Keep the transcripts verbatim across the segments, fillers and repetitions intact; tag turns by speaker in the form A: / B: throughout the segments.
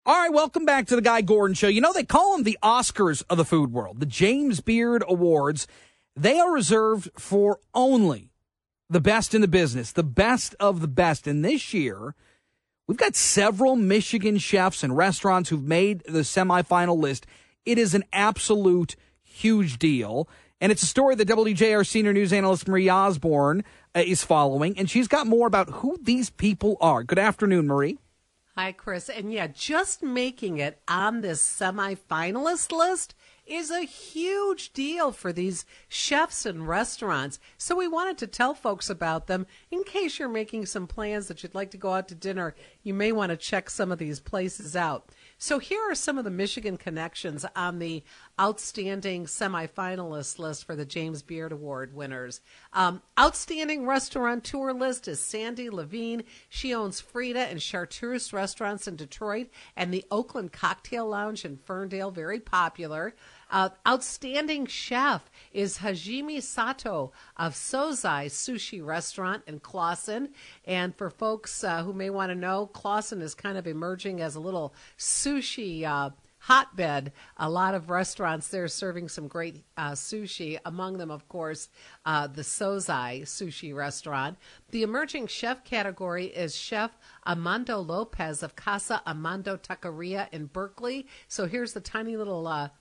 A: All right, welcome back to the Guy Gordon Show. You know, they call them the Oscars of the food world, the James Beard Awards. They are reserved for only the best in the business, the best of the best. And this year, we've got several Michigan chefs and restaurants who've made the semifinal list. It is an absolute huge deal. And it's a story that W J R senior news analyst Marie Osborne uh, is following. And she's got more about who these people are. Good afternoon, Marie.
B: Hi, Chris. And yeah, just making it on this semifinalist list is a huge deal for these chefs and restaurants. So we wanted to tell folks about them in case you're making some plans that you'd like to go out to dinner. You may want to check some of these places out. So here are some of the Michigan connections on the outstanding semifinalist list for the James Beard Award winners. Um, outstanding restaurateur list is Sandy Levine. She owns Frida and Chartreuse restaurants in Detroit and the Oakland Cocktail Lounge in Ferndale, very popular. Uh, outstanding chef is Hajime Sato of Sozai Sushi Restaurant in Clawson. And for folks uh, who may want to know, Clawson is kind of emerging as a little sushi uh, hotbed. A lot of restaurants there serving some great uh, sushi. Among them, of course, uh, the Sozai Sushi Restaurant. The emerging chef category is Chef Armando Lopez of Casa Armando Taqueria in Berkeley. So here's the tiny little uh,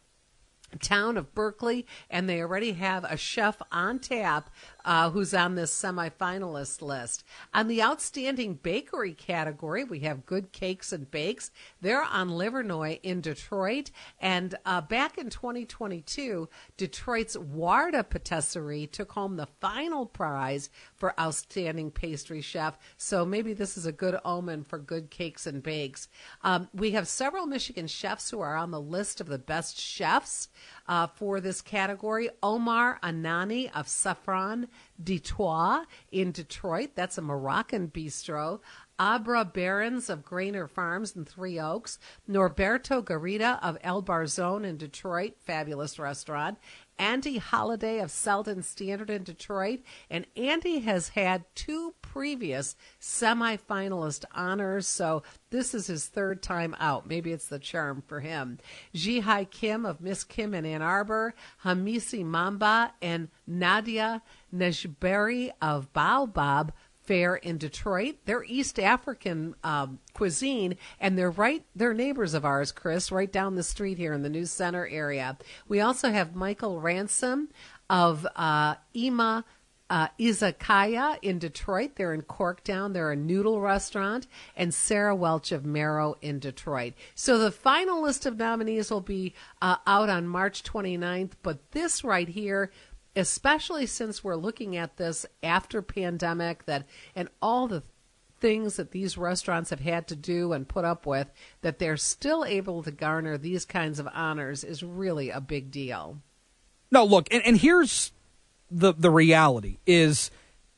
B: town of Berkeley, and they already have a chef on tap uh, who's on this semifinalist list. On the outstanding bakery category, we have Good Cakes and Bakes. They're on Livernois in Detroit, and uh, back in twenty twenty-two, Detroit's Warda Patisserie took home the final prize for outstanding pastry chef, so maybe this is a good omen for Good Cakes and Bakes. Um, we have several Michigan chefs who are on the list of the best chefs Uh, for this category. Omar Anani of Safran d'Etoile in Detroit. That's a Moroccan bistro. Abra Barons of Grainer Farms in Three Oaks. Norberto Garita of El Barzone in Detroit. Fabulous restaurant. Andy Holliday of Selden Standard in Detroit. And Andy has had two previous semifinalist honors, so this is his third time out. Maybe it's the charm for him. Jihai Kim of Miss Kim in Ann Arbor. Hamisi Mamba and Nadia Nejberi of Baobab Fair in Detroit. They're East African um, cuisine, and they're right, they're neighbors of ours, Chris, right down the street here in the News Center area. We also have Michael Ransom of uh, Ima uh, Izakaya in Detroit. They're in Corktown. They're a noodle restaurant. And Sarah Welch of Marrow in Detroit. So the final list of nominees will be uh, out on March twenty-ninth, but this right here, especially since we're looking at this after pandemic, that and all the things that these restaurants have had to do and put up with, that they're still able to garner these kinds of honors is really a big deal.
A: No, look, and, and here's the the reality is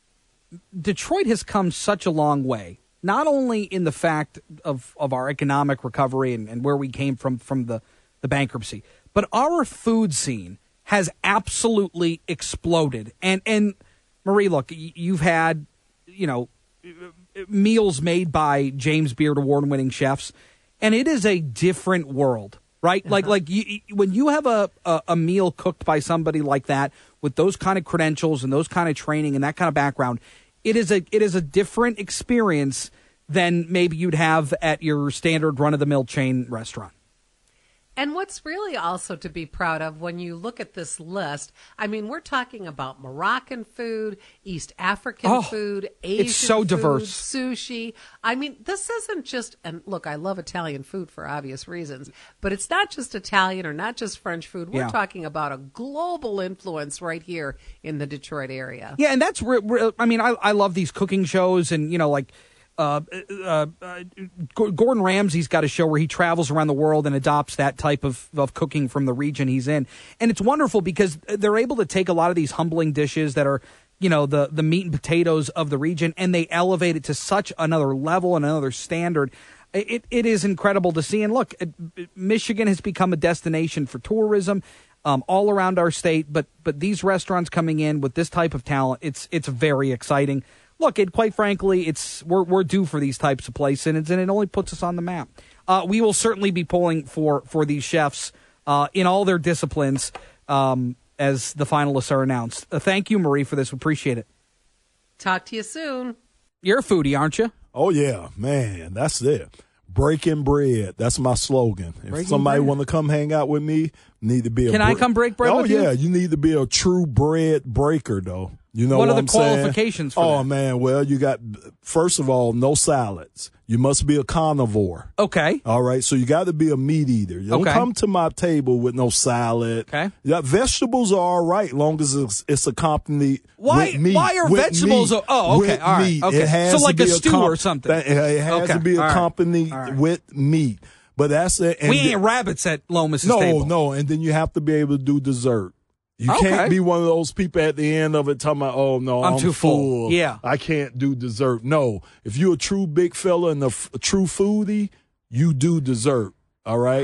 A: Detroit has come such a long way, not only in the fact of, of our economic recovery and, and where we came from from the, the bankruptcy, but our food scene has absolutely exploded. And, and Marie, look, you've had, you know, meals made by James Beard award-winning chefs, and it is a different world, right? Uh-huh. Like, like you, when you have a, a, a meal cooked by somebody like that with those kind of credentials and those kind of training and that kind of background, it is a it is a different experience than maybe you'd have at your standard run-of-the-mill chain restaurant.
B: And what's really also to be proud of when you look at this list, I mean, we're talking about Moroccan food, East African
A: oh,
B: food, Asian
A: it's so
B: food,
A: diverse.
B: sushi. I mean, this isn't just, and look, I love Italian food for obvious reasons, but it's not just Italian or not just French food. We're
A: yeah.
B: talking about a global influence right here in the Detroit area.
A: Yeah, and that's, re- re- I mean, I, I love these cooking shows and, you know, like, Uh, uh, uh, Gordon Ramsay's got a show where he travels around the world and adopts that type of, of cooking from the region he's in. And it's wonderful because they're able to take a lot of these humbling dishes that are, you know, the, the meat and potatoes of the region, and they elevate it to such another level and another standard. It, it is incredible to see. And look, it, Michigan has become a destination for tourism um, all around our state, but but these restaurants coming in with this type of talent, it's it's very exciting. Look, it, quite frankly, it's we're we're due for these types of places, and, it's, and it only puts us on the map. uh, we will certainly be pulling for, for these chefs uh, in all their disciplines um, as the finalists are announced. Uh, thank you, Marie, for this. We appreciate it.
B: Talk to you soon.
A: You're a foodie, aren't you?
C: Oh, yeah, man, that's it. Breaking bread. That's my slogan. If
A: Breaking
C: somebody
A: bread.
C: want to come hang out with me, need to be a
A: Can I come break bread
C: Oh,
A: with you?
C: yeah, you need to be a true bread breaker, though. You know
A: What
C: what,
A: are the
C: I'm saying?
A: qualifications for
C: Oh,
A: that?
C: man, well, you got, first of all, no salads. You must be a carnivore.
A: Okay.
C: All right, so you got to be a meat eater. You don't
A: Okay.
C: come to my table with no salad.
A: Okay.
C: Yeah, vegetables are all right, long as it's, it's accompanied
A: Why-
C: with meat.
A: why are
C: with
A: vegetables
C: meat,
A: a- oh, okay,
C: with
A: all right,
C: meat.
A: okay.
C: It has
A: So
C: to
A: like
C: be
A: a stew
C: accom-
A: or something.
C: It has
A: Okay,
C: to be
A: all right,
C: accompanied
A: all right.
C: with meat. But that's it. And
A: We
C: the-
A: ain't rabbits at Lomas's
C: no,
A: table.
C: no, and then you have to be able to do dessert. You
A: Okay.
C: can't be one of those people at the end of it talking about, oh, no,
A: I'm
C: I'm,
A: too full.
C: full.
A: Yeah.
C: I can't do dessert. No. If you're a true big fella and a, f- a true foodie, you do dessert. All right?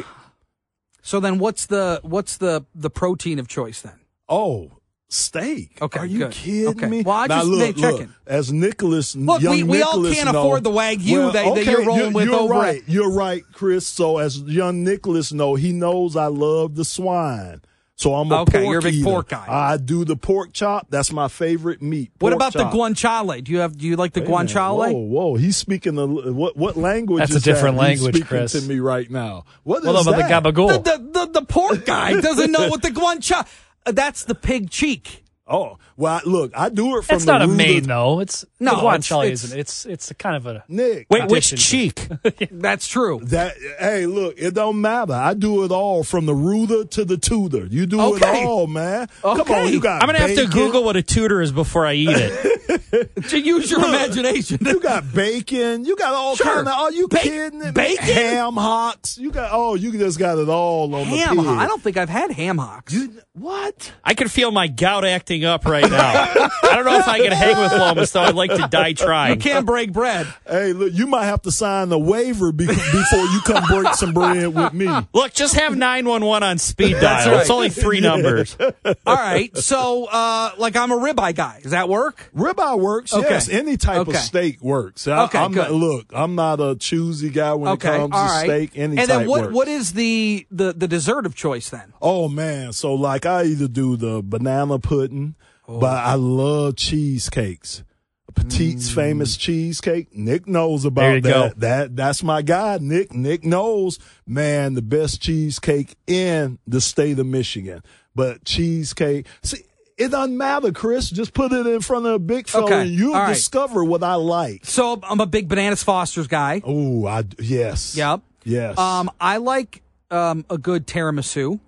A: So then what's the what's the, the protein of choice then?
C: Oh, steak.
A: Okay,
C: Are you
A: good.
C: kidding
A: Okay.
C: me?
A: Well, I
C: now,
A: just
C: look,
A: made checking.
C: look, as Nicholas,
A: Look,
C: young
A: we- we all
C: Nicholas
A: can't
C: know-
A: afford the Wagyu that- that you're rolling with
C: you're
A: over
C: right.
A: at-
C: You're right, Chris. So as young Nicholas know, he knows I love the swine. So I'm a
A: Okay,
C: pork
A: you're a big
C: eater.
A: pork guy.
C: I do the pork chop. That's my favorite meat.
A: What
C: pork
A: about
C: chop.
A: the guanciale? Do you have do you like the
C: Wait a minute.
A: guanciale?
C: Whoa, whoa! He's speaking the what? What language?
D: That's a
C: is that
D: different
C: he's
D: language,
C: speaking
D: Chris.
C: to me right now. What
D: What
C: is
D: about
C: that?
D: the gabagool?
A: The, the, the, the pork guy doesn't know what the guanciale. Uh, that's the pig cheek.
C: Oh, well, I- look, I do it from
D: It's
C: the
D: not a
C: root
D: main
C: of-
D: though. It's
A: No,
D: the guanciale
A: it's-
D: isn't. It's it's a kind of a
C: Nick.
D: Wait,
C: I-
D: which cheek?
A: That's true.
C: That hey, look, it don't matter. I do it all from the rooter to the tutor. You do
A: Okay.
C: it all, man. Come
A: Okay.
C: on, you got.
D: I'm gonna have to
C: bacon.
D: Google what a tutor is before I eat it.
A: To use your imagination.
C: You got bacon. You got all
A: Sure.
C: kind of. Are you
A: Ba-
C: kidding me?
A: bacon?
C: Ham hocks. You got. Oh, you just got it all on
A: ham
C: the
A: hock.
C: pig.
A: I don't think I've had ham hocks.
C: You, what?
D: I can feel my gout acting up right now. I don't know if I can hang with Lomas, though. I'd like to die trying.
A: You can't break bread.
C: Hey, look, you might have to sign the waiver be- before you come break some bread with me.
D: Look, just have nine one one on speed dial.
A: right.
D: It's only three numbers.
A: All right. So, uh, like, I'm a ribeye guy. Does that work?
C: Ribeye works.
A: Okay.
C: Yes, any type
A: Okay.
C: of steak works. I,
A: Okay,
C: I'm
A: good.
C: Not, look, I'm not a choosy guy when
A: Okay.
C: it comes
A: All
C: to
A: right.
C: steak. Any
A: and
C: type
A: then what?
C: works.
A: What is the, the the dessert of choice then?
C: Oh man, so like I either do the banana pudding, but I love cheesecakes. Petite's famous cheesecake. Nick knows about
D: There you
C: that.
D: go.
C: That that's my guy, Nick. Nick knows, man, the best cheesecake in the state of Michigan. But cheesecake, see, it doesn't matter, Chris. Just put it in front of a big fella,
A: Okay.
C: and you'll
A: All right.
C: discover what I like.
A: So, I'm a big Bananas Foster's guy.
C: Oh, I yes,
A: Yep.
C: yes.
A: Um, I like um a good tiramisu.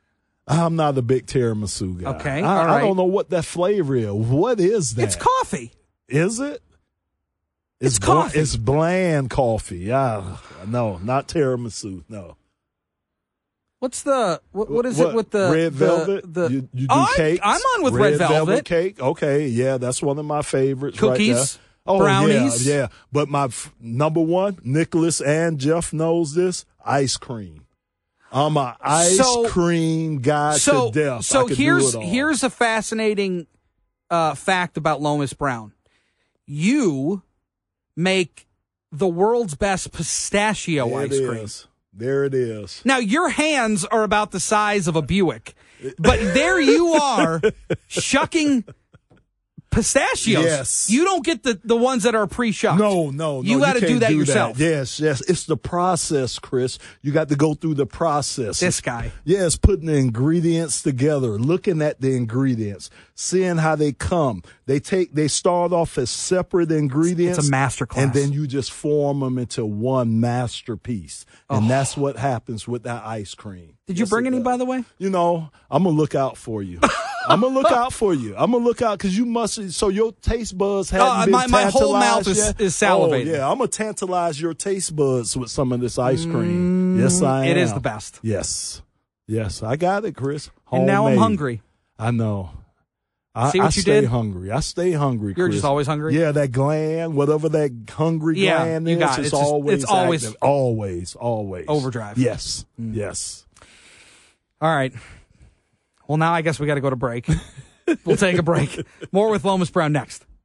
C: I'm not a big tiramisu guy.
A: Okay,
C: I,
A: all
C: I
A: right.
C: don't know what that flavor is. What is that?
A: It's coffee.
C: Is it?
A: It's
C: bl-
A: coffee.
C: It's bland coffee. Yeah, no, not tiramisu. No.
A: What's the what? What is it with the
C: red
A: the-
C: velvet?
A: The,
C: you, you do
A: Oh, I'm-
C: cakes?
A: I'm on with red velvet.
C: cake. Okay, yeah, that's one of my favorites.
A: Cookies,
C: right there. Oh,
A: brownies.
C: Yeah, yeah. But my f- number one, Nicholas and Jeff knows this: ice cream. I'm a ice
A: So-
C: cream guy
A: so
C: to death. I
A: so
C: could do
A: here's
C: it all.
A: here's a fascinating uh, fact about Lomas Brown. You make the world's best pistachio
C: there
A: ice
C: it
A: cream.
C: is. There it is.
A: Now your hands are about the size of a Buick, but there you are shucking pistachios.
C: Yes.
A: You don't get the, the ones that are pre-shucked.
C: No, no, no.
A: You got to
C: can't
A: do that yourself.
C: Yes, yes. It's the process, Chris. You got to go through the process.
A: This guy.
C: Yes, putting the ingredients together, looking at the ingredients, seeing how they come. They take, they start off as separate ingredients.
A: It's a masterclass.
C: And then you just form them into one masterpiece. And that's what happens with that ice cream.
A: Did you
C: Yes,
A: bring
C: it
A: any,
C: does.
A: by the way?
C: You know, I'm going to look out for you. I'm going to look out for you. I'm going to look out because you must, so your taste buds haven't
A: Uh,
C: been
A: my- my whole mouth
C: tantalized
A: is-
C: yet?
A: is salivating.
C: Oh, yeah, I'm going to tantalize your taste buds with some of this ice cream. Yes, I am.
A: It is the best.
C: Yes. Yes, I got it, Chris.
A: And now I'm
C: Homemade.
A: hungry.
C: I know. I,
A: See what
C: I
A: you
C: stay
A: did?
C: hungry. I stay hungry,
A: You're
C: Chris.
A: just always hungry?
C: Yeah, that gland, whatever that hungry
A: Yeah,
C: gland
A: you
C: is,
A: got it.
C: it's,
A: It's just-
C: always
A: it's always-
C: active. Always, always.
A: Overdrive.
C: Yes, yes.
A: All right. Well, now I guess we got to go to break. We'll take a break. More with Lomas Brown next.